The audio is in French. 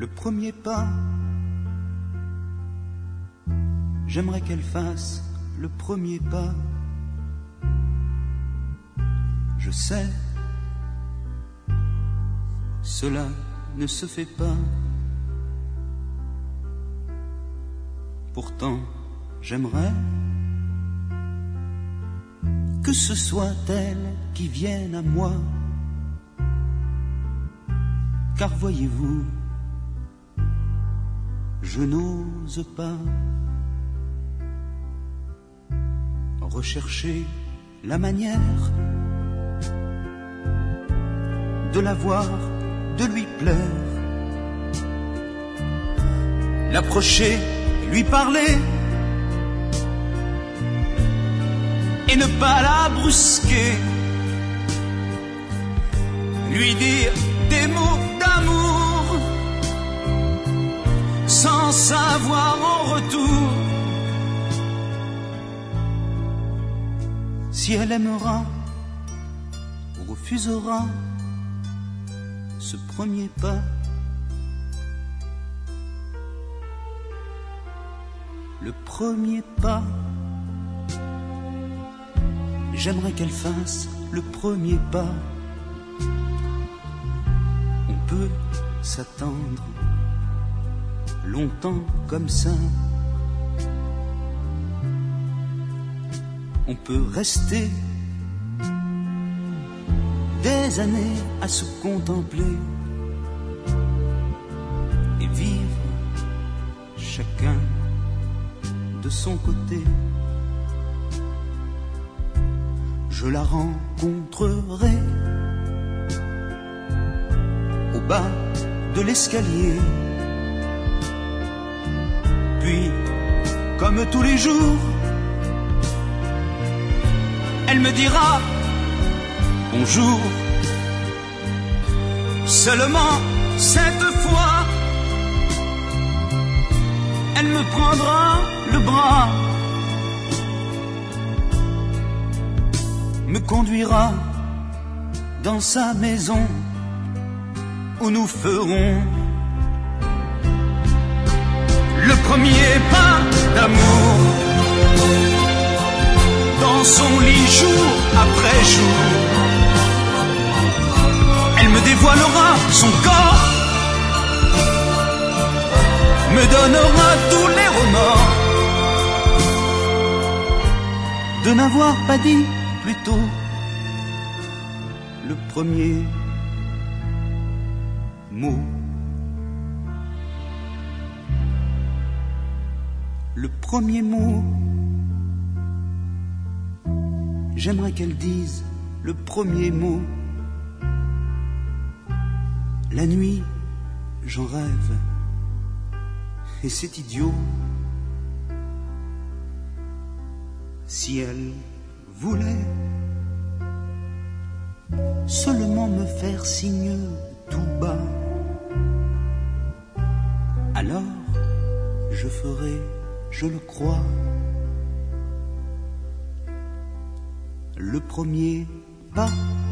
le premier pas. J'aimerais qu'elle fasse le premier pas. Je sais, cela ne se fait pas. Pourtant, j'aimerais que ce soit elle qui vienne à moi. Car voyez-vous, je n'ose pas rechercher la manière de la voir, de lui plaire, l'approcher, lui parler et ne pas la brusquer, lui dire des mots d'amour sans savoir en retour si elle aimera ou refusera ce premier pas. Le premier pas, j'aimerais qu'elle fasse le premier pas. On peut s'attendre longtemps comme ça. On peut rester des années à se contempler et vivre chacun de son côté. Je la rencontrerai au bas de l'escalier, puis comme tous les jours elle me dira bonjour. Seulement cette fois elle me prendra le bras, me conduira dans sa maison où nous ferons le premier pas d'amour. Dans son lit jour après jour, elle me dévoilera son corps, me donnera tous les remords de n'avoir pas dit plus tôt le premier mot. Le premier mot, j'aimerais qu'elle dise le premier mot. La nuit, j'en rêve, et c'est idiot. Si elle voulait seulement me faire signe tout bas, alors je ferai, je le crois, le premier pas.